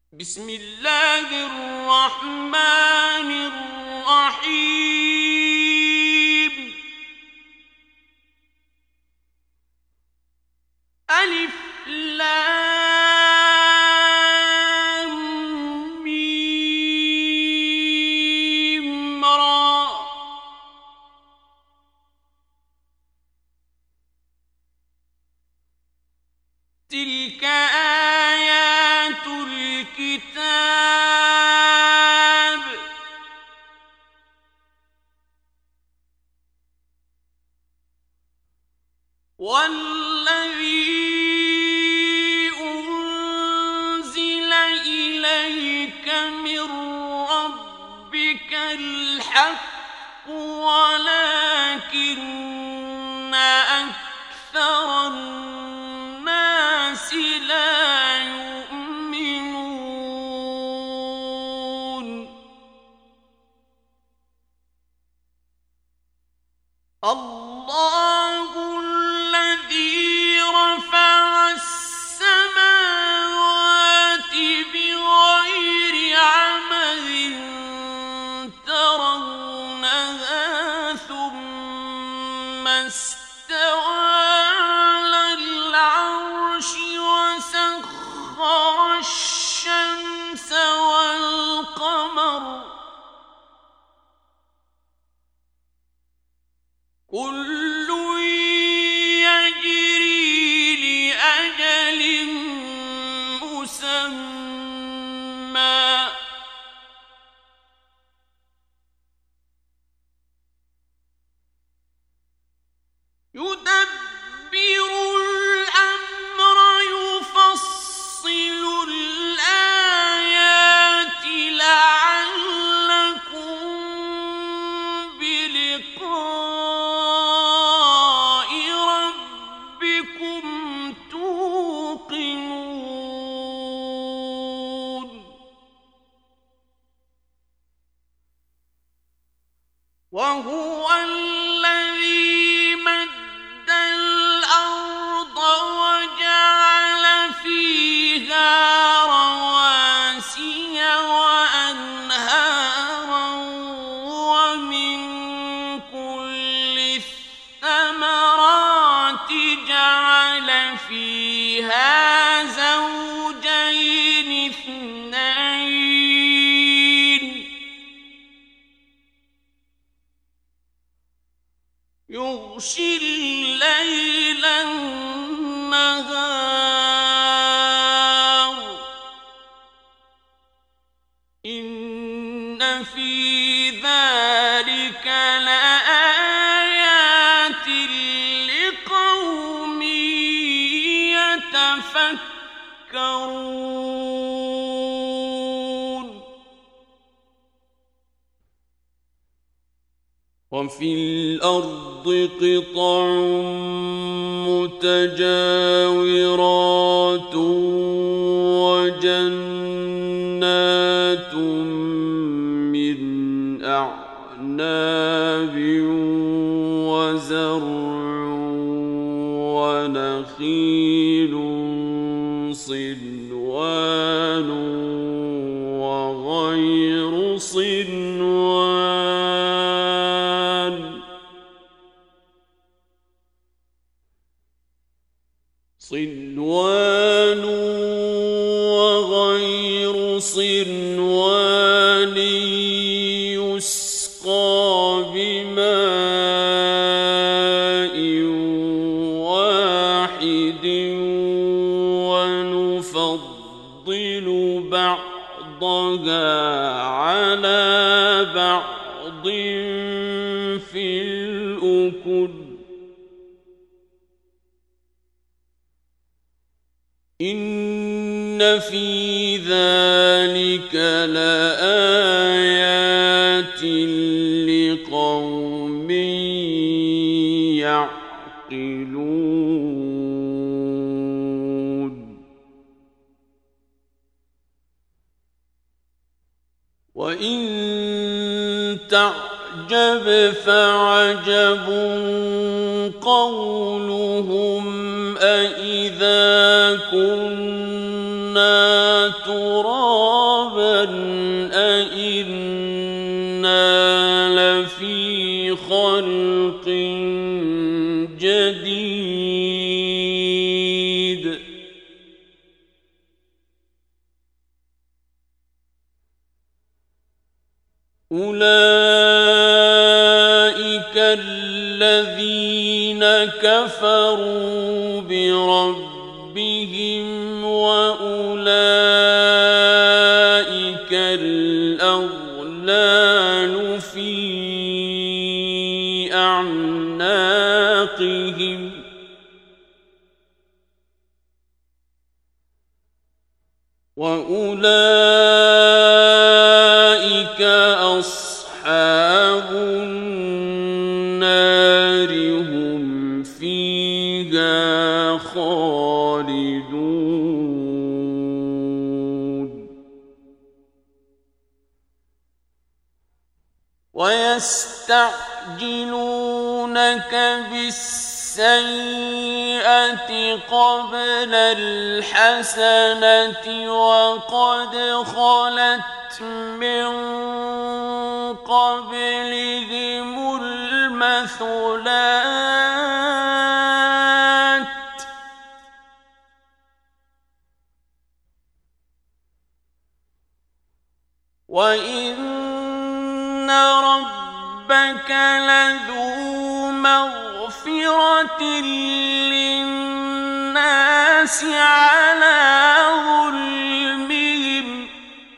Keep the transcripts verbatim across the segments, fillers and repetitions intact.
بسم الله الرحمن الرحيم. ألف لام ميم را. تلك آيات الكتاب. والذي أنزل إليك من ربك الحق ولكن أكثر الناس لا يؤمنون. الله الذي رفع السماوات بغير عمد ترونها ثم استوى على العرش وسخر الشمس والقمر كل يجري لأجل مسمى يدبر الأمر يفصل الآيات لعلكم بلقاء ربكم توقنون. وهو الذي مد الأرض وجعل فيها رواسي وأنهارا ومن كل الثمرات جعل فيها زوجين اثنين يغشي الليل النهار إن في ذلك لآيات لقوم يتفكرون. وفي الأرض قطع متجاورات وجنات من أعناب وزرع ونخيل صنوان وغير صنوان صنوان وغير صنوان يسقى بماء واحد ونفضل بعضها على بعض في الأكل إن في ذلك لآيات لقوم يعقلون. وإن تعجب فعجب قولهم أإذا كنا ترابا أئنا لفي خلق جديد أولئك الذين كفروا بربهم وأولئك الأغلال في أعناقهم وأولئك أصحاب النار هم فيها خالدون ويستعجلونك بالسيئة قبل الحسنة وقد خلت من قبلهم المثلات وإن ربك لذو مغفرة للناس على ظلمهم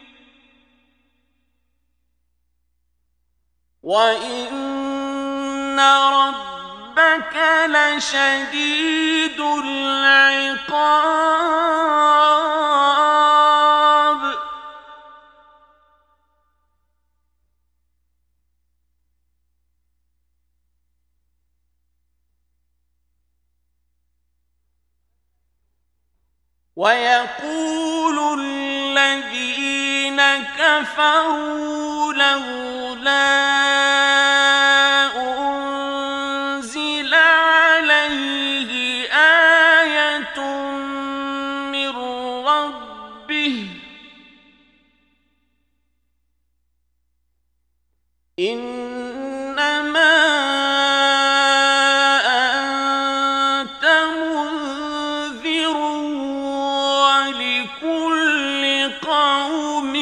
وإن ربك لشديد العقاب ويقول الذين كفروا لولا أنزل عليه آية من ربه إنما أنت منذر ولكل قوم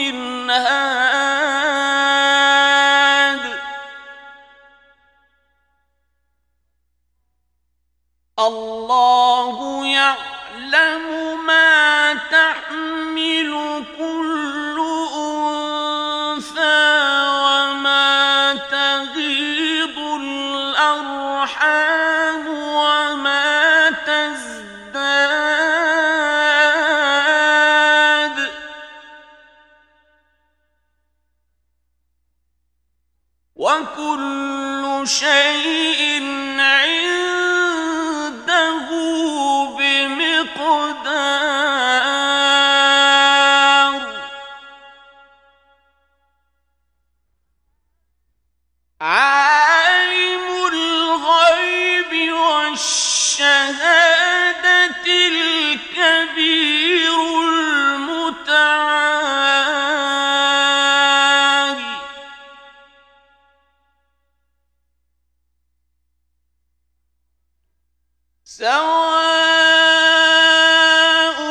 هاد الله يعلم ما تحمل كل أنثى وما تغيض الأرحام وما تزداد وكل شيء عنده بمقدار عالم الغيب والشهادة الكبير المتعال سواء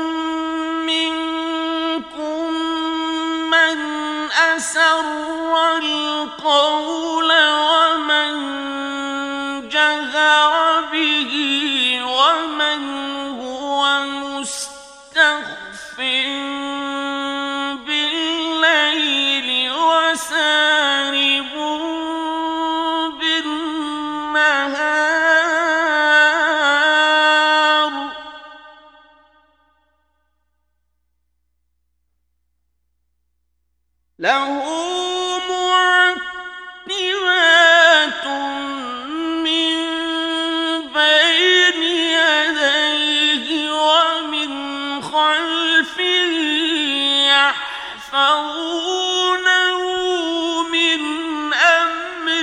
منكم من أسر القول ومن جهر به ومن هو مستخف بالليل وسارب بالنهار له معقبات من بين يديه ومن خلفه يحفظونه من أمر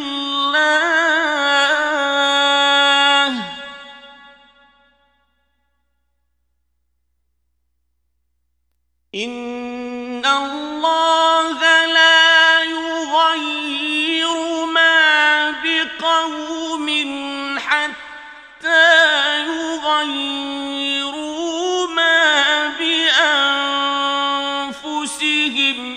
الله الله لا يغير ما بقوم حتى يغيروا ما بأنفسهم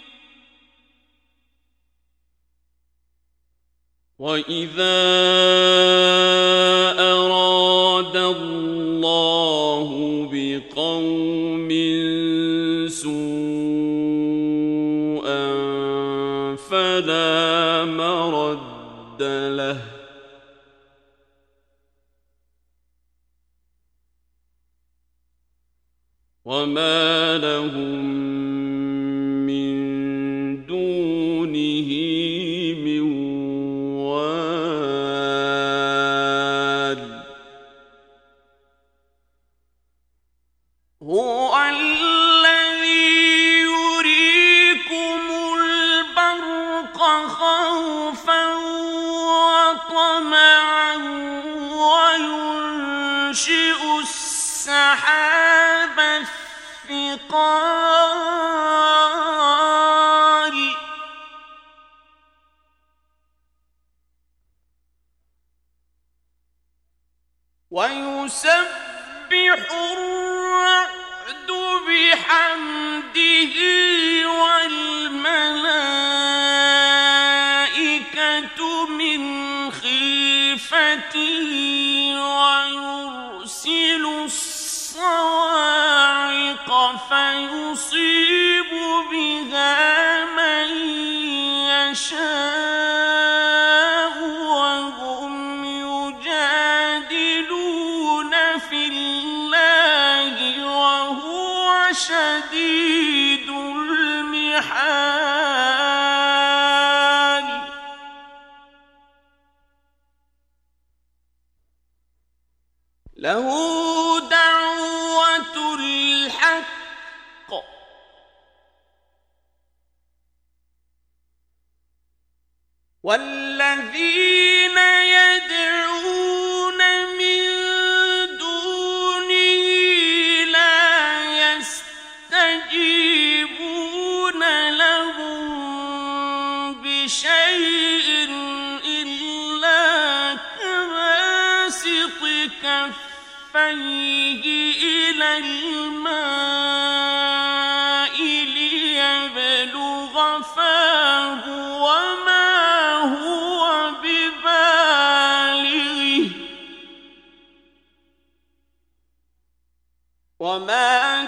وإذا أراد الله بقوم سوءا فلا مرد له وما لهم من دونه من وال هو الذي يريكم البرق خوفا وطمعا وينشئ السحاب الثقال ويسبح الرعد بحمده والملائكة من خيفته ويرسل الصواعق فيصيب بها من يشاء وهم يجادلون في الله وهو شديد المحال له دعوة الحق والذين يدعون من دونه لا يستجيبون لهم بشيء إلا كباسط كفيه إلى الماء ليبلغ فاه وما هو ببالغه وما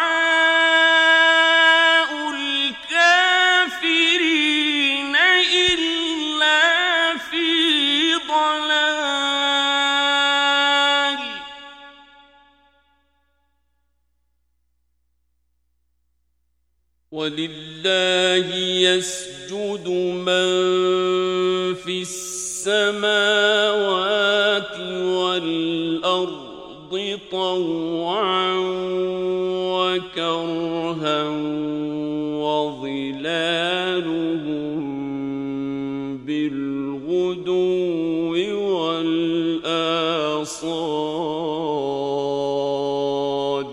دعاء الكافرين إلا في ضلال ولله يسجد من في السماوات والأرض طوعا وكرها وظلالهم بالغدو والآصال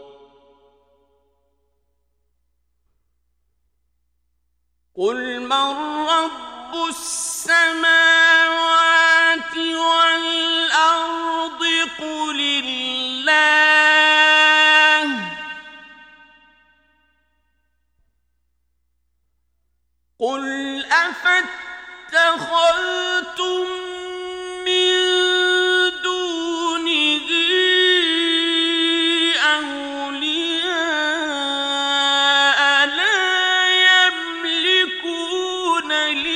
قل من رب السماوات والأرض قل الله قل أفاتخذتم من دونه أولياء لا يملكون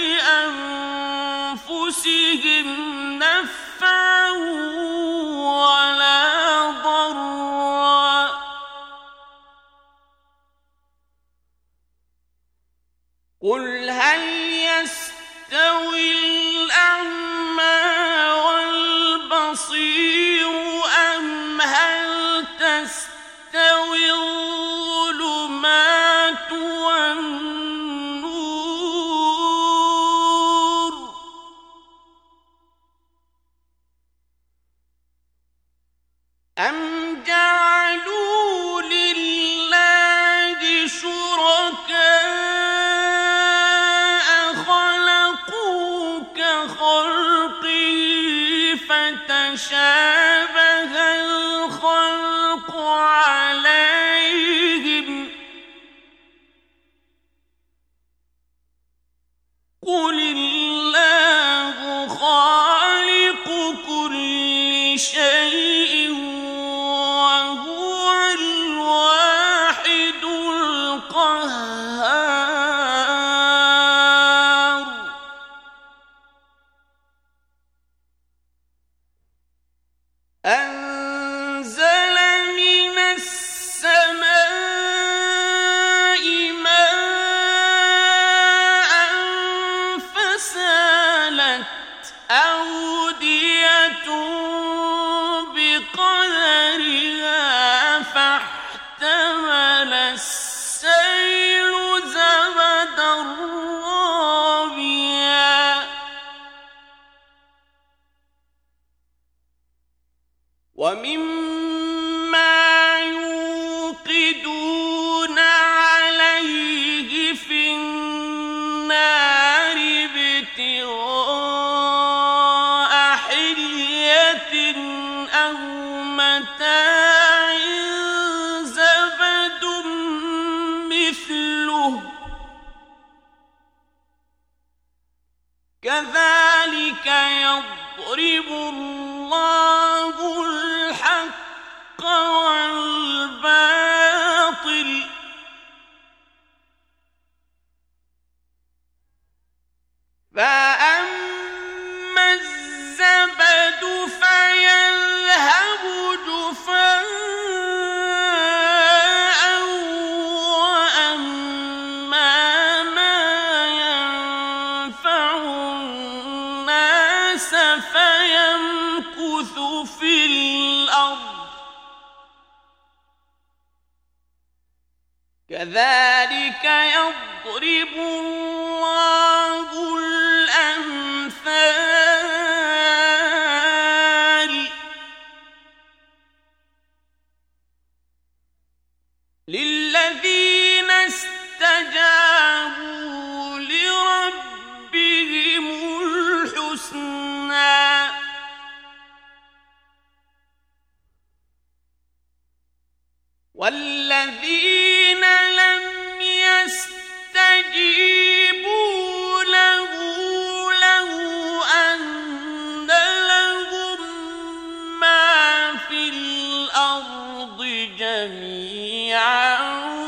لأنفسهم نفعا ولا ضرا قل هل يستوي الأعمى والبصير أم هل تستوي الظلمات والنور أم جعلوا لله شركاء قل الله خالق كل شيء وهو الواحد القهار أنزل من السماء ماء فسالت أودية بقدرها فاحتمل السيل زبدا رابيا ومما يوقدون عليه في النار ابتغاء حلية أو متاع زبد مثله كذلك يضرب الله الحق والباطل فأما الزبد فيذهب جفاء وأما ما ينفع الناس فيمكث في الأرض كذلك يضرب الله الأمثال للذين استجابوا لربهم الحسنى والذين لم يستجيبوا له لو أن لهم ما في الأرض جميعا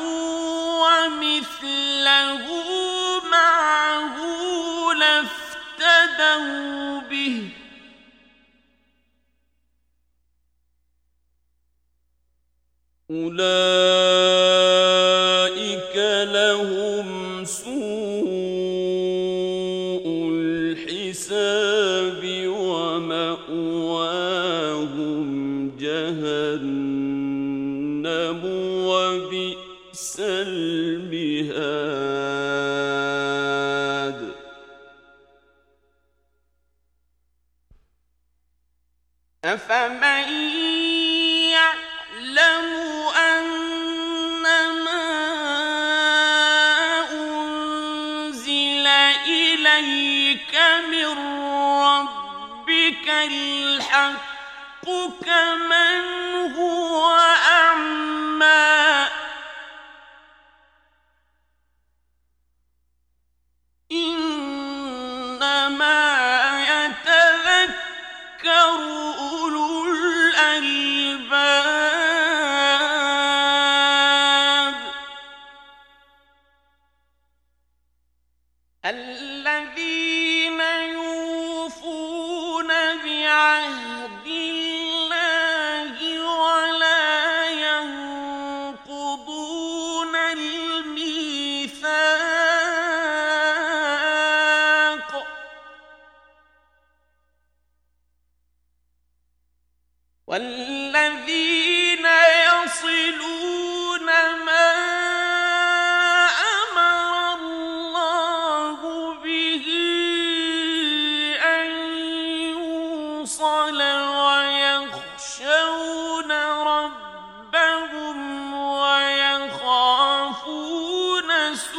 ومثله معه لافتدوا به أولئك لهم سوء الحساب ومأواهم جهنم وبئس المهاد أفمن يعلم أنما أنزل إليك من ربك الحق كمن هو أعمى إنما يتذكر أولو الألباب الذين يوفون بعهد الله ولا ينقضون الميثاق والذين يصلون ما أمر الله به أن يوصل ويخشون ربهم ويخافون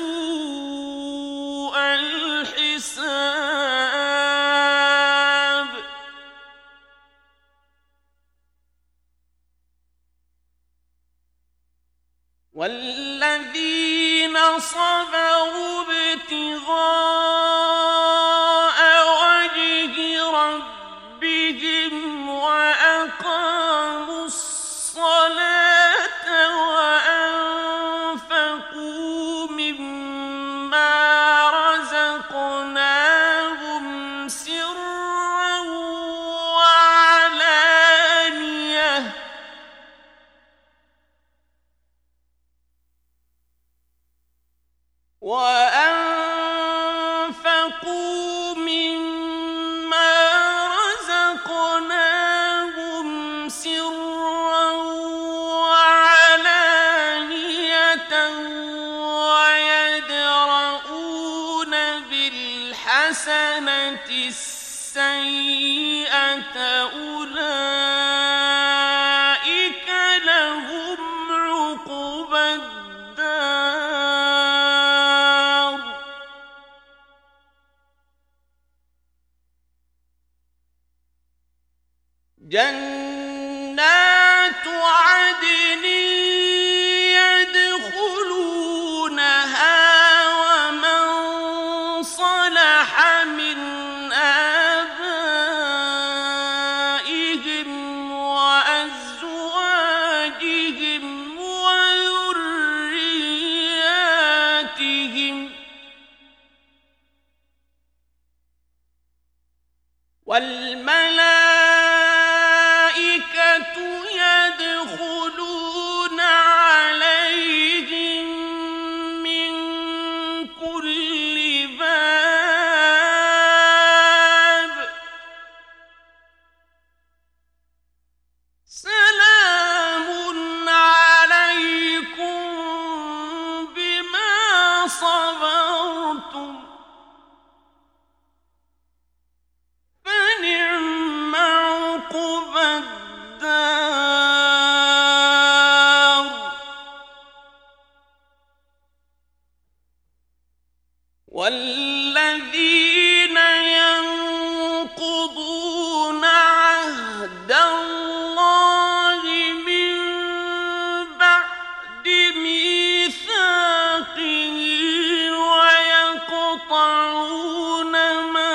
سوء الحساب والذين صبروا ابتغاء وأنفقوا مما رزقناهم سرا وعلانية ويدرؤون بالحسنة السيئة أولئك لهم عقبى الدار جنات عدن يدخلونها ومن صلح من آبائهم وأزواجهم وذرياتهم والملائكة يدخلون عليهم من كل باب سلام عليكم بما صبرتم فنعم عقبى الدار والذين ينقضون عهد الله من بعد ميثاقه ويقطعون ما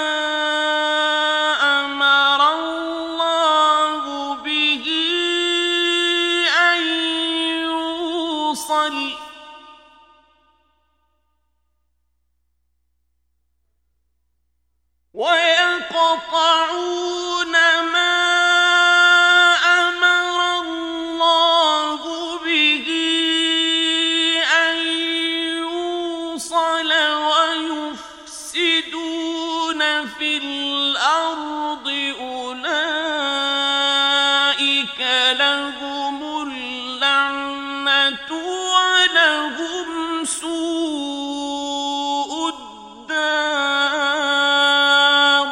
أمر الله به أن يوصل ويقطعون ما أمر الله به أن يوصل ويفسدون في الأرض أولئك لهم اللعنة ولهم سوء الدار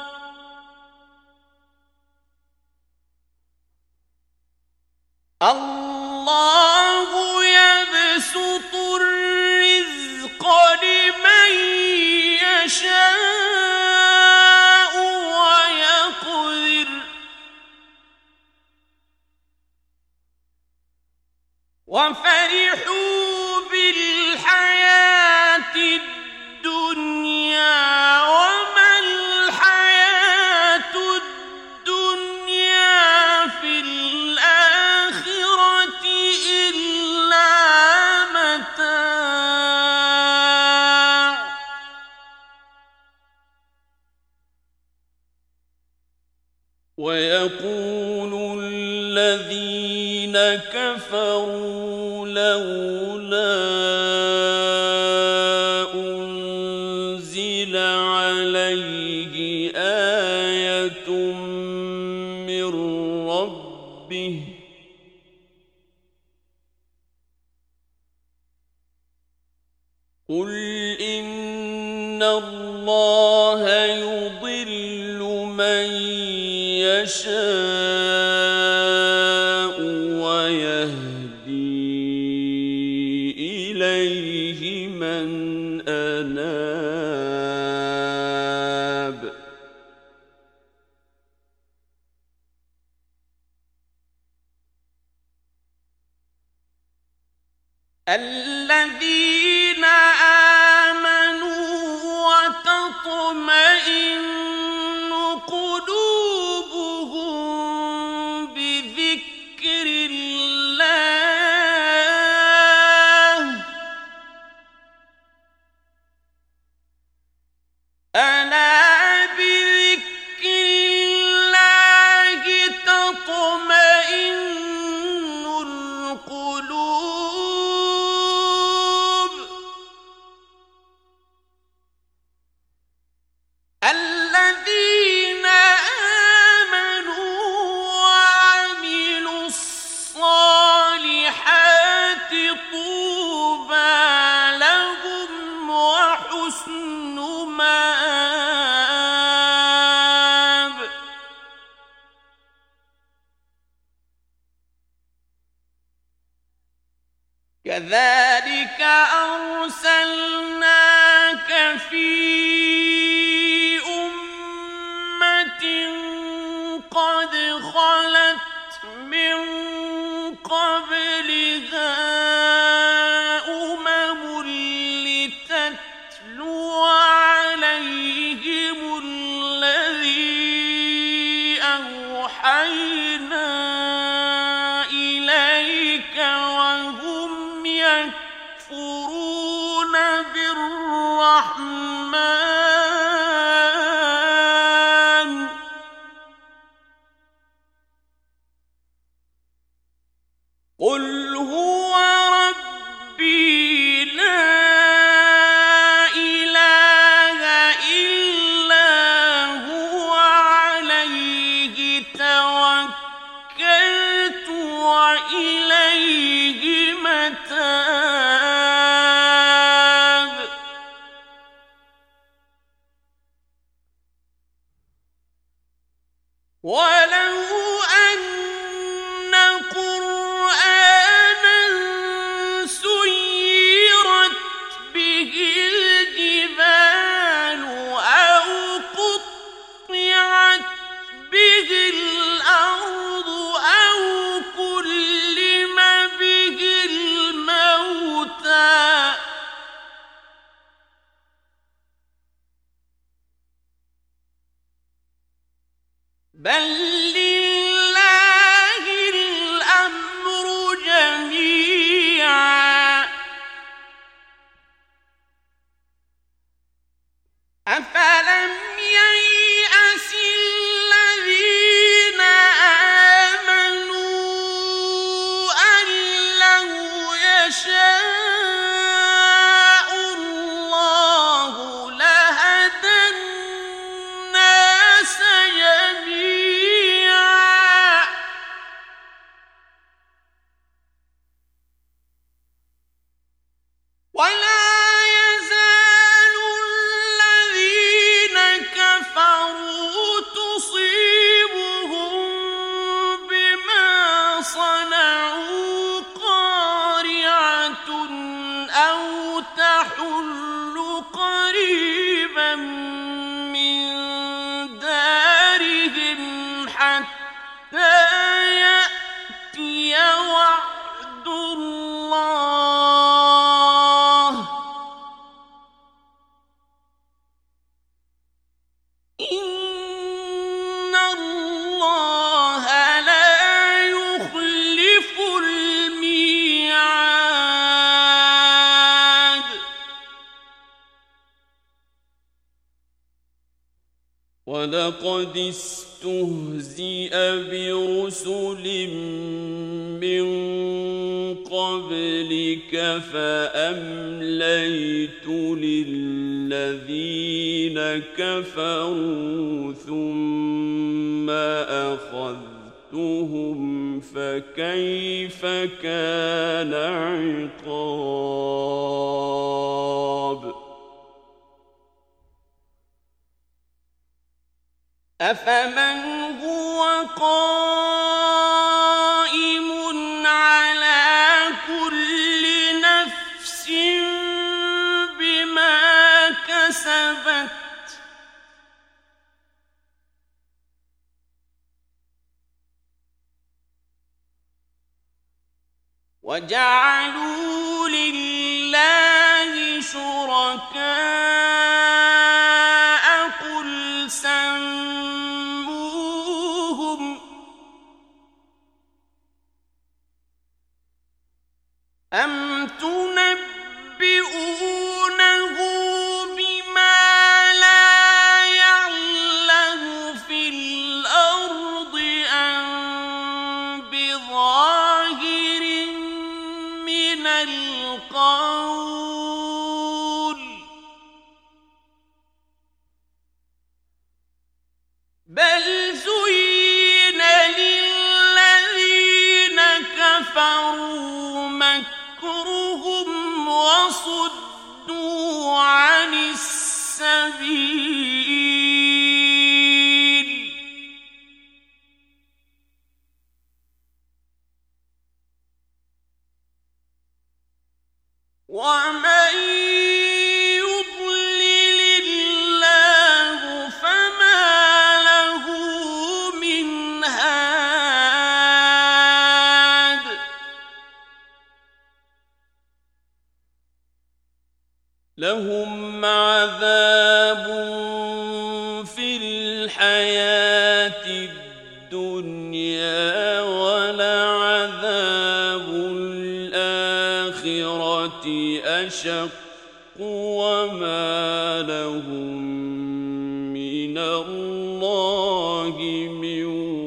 الله يبسط الرزق لمن يشاء ويقدر وفرحوا بالحياة الدنيا وما الحياة الدنيا في الآخرة إلا متاع ويقول الذين كفروا لولا أنزل عليه آية من ربه قل إن الله يضل من يشاء ويهدي إليه من أناب الذين آمنوا وتطمئن قلوبهم بذكر الله ألا بذكر الله تطمئن القلوب وكذلك أرسلناك في أمة قد خلت من قبلها أمم لتتلو عليهم الذي أوحينا إليك وهم يكفرون بالرحمن قل هو ربي لا إله إلا هو عليه توكلت وإليه متاب ولو أن قرآنا سيرت به الجبال أو قطعت به الأرض أو كلم به الموتى بل لله الأمر جميعا أفلم ييأس الذين آمنوا أن لو يشاء الله لهدى الناس جميعا ولا يزال الذين كفروا تصيبهم بما صنعوا قارعة أو تحل قريبا من دارهم حتى يأتي وعد الله إن الله لا يخلف الميعاد ولقد استهزئ برسل من قبلك فأمليت للذين كفروا ثم أخذتهم فكيف كان عقاب أفمن هو قائم على كل نفس بما كسبت وجعلوا لله شركاء قل سموهم أم تنبئونه بما لا يعلم في الأرض أم بظاهر من القول بل زين للذين كفروا مكرهم وصدوا عن السبيل ومن يضلل الله فما له من هاد لهم عذاب في الحياة الدنيا ولعذاب الآخرة أشق وما لهم من الله من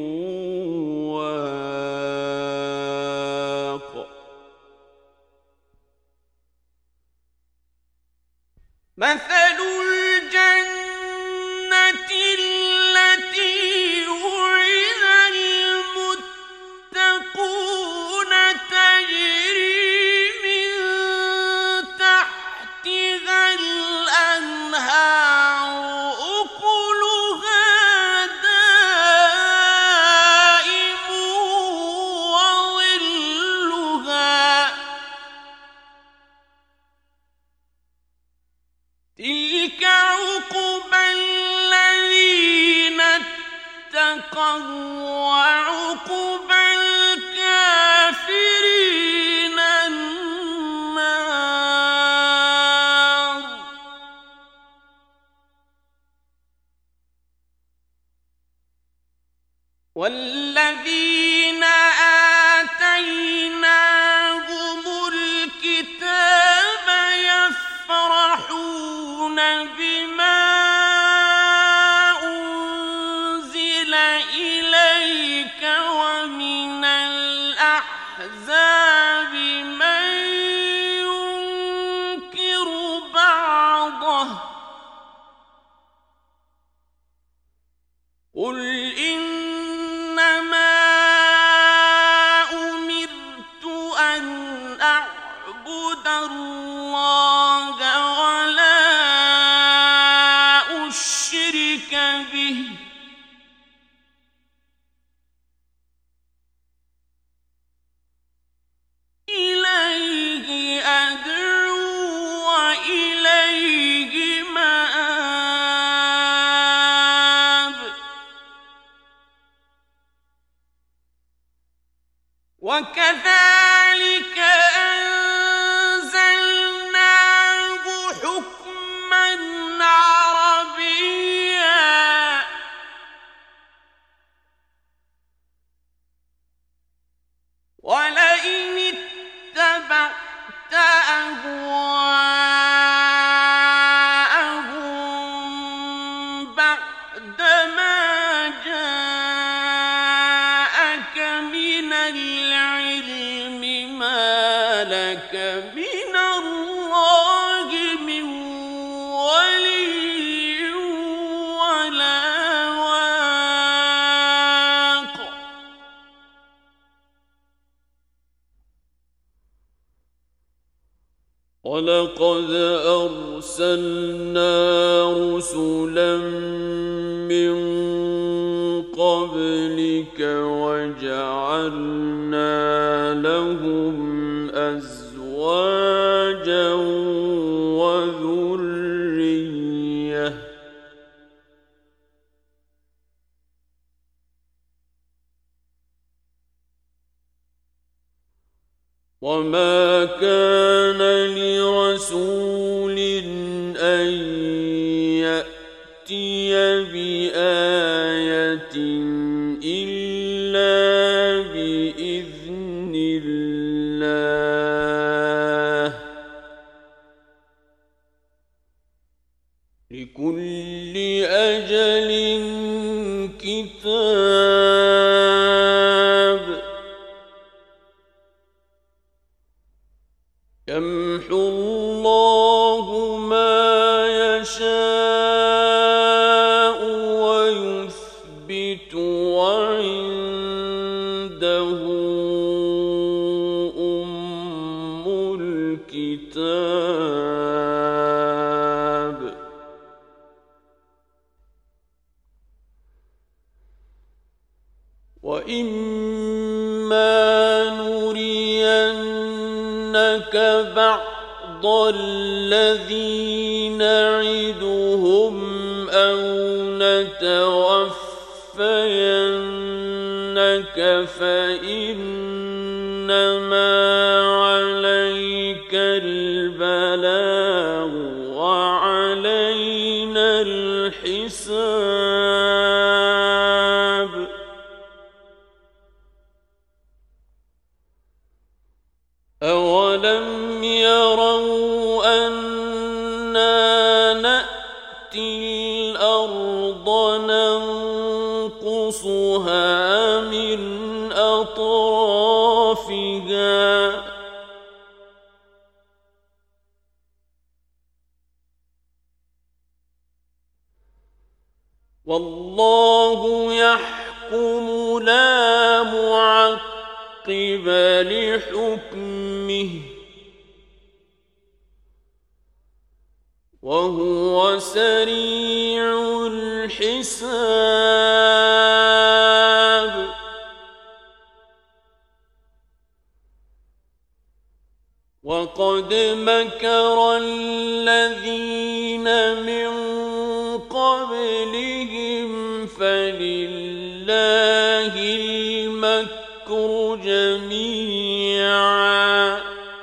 واق مثل الجنة التي وعد المتقون تجري من تحتها الأنهار أكلها دائم وظلها تلك عقبى الذين اتقوا وعقبى الكافرين النار والذين آتيناهم الكتاب يفرحون بما أنزل إليك ومن الأحزاب من ينكر بعضه قل إنما أمرت أن أعبد الله ولا أشرك به إليه أدعو وإليه مآب وكذلك أنزلناه حكما عربيا ولئن اتبعت أهواءهم بعدما جاءك من العلم ما لك من الله من ولي ولا واق ولقد أرسلنا رسلا من قبلك وجعلنا لهم أزواجا وذرية وما كان لرسول أن يأتي بآية إلا بإذن الله لكل أجل كتاب يمحو الله ما يشاء ويثبت وعنده أم الكتاب وإما نرينك بعض الذي نعدهم أو نتوفينك فإنما عليك البلاغ وعلينا الحساب. أولم يروا أنا نأتي الأرض ننقصها من أطرافها والله يحكم لا معقب لحكمه وهو سريع الحساب. وقد مكر الذين من قبلهم فلله المكر جميعا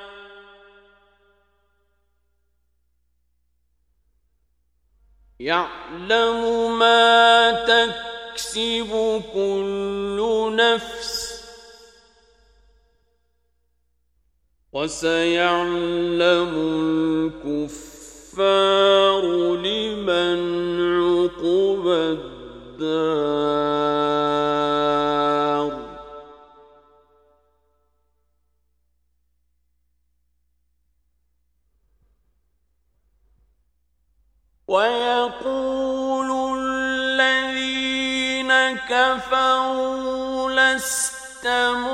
يعلم ما تكسب كل نفس وسيعلم الكفار لمن عقبى الدار. ويقول الذين كفروا لست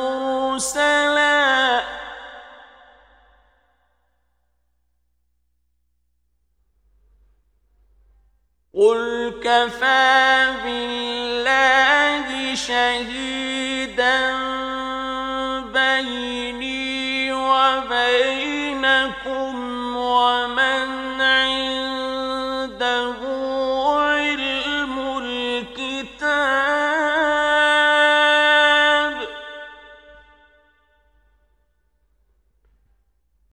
مرسلا قل كفى بالله شهيدا بيني وبينكم ومن